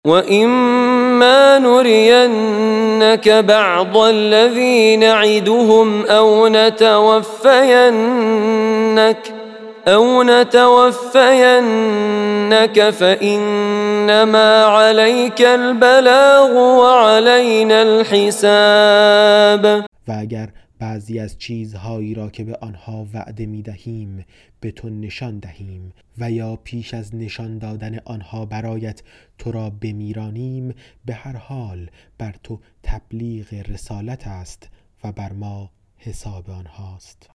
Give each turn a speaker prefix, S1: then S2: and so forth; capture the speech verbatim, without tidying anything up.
S1: وَإِمَّا نُرِيَنَّكَ بَعْضَ الَّذِي نَعِدُهُمْ أَوْ نَتَوَفَّيَنَّكَ أَوْ نَتَوَفَّيَنَّكَ فَإِنَّمَا عَلَيْكَ الْبَلَاغُ وَعَلَيْنَا الْحِسَابُ.
S2: و اگر بعضی از چیزهایی را که به آنها وعده می دهیم به تو نشان دهیم و یا پیش از نشان دادن آنها برایت تو را بمیرانیم، به هر حال بر تو تبلیغ رسالت است و بر ما حساب آنهاست.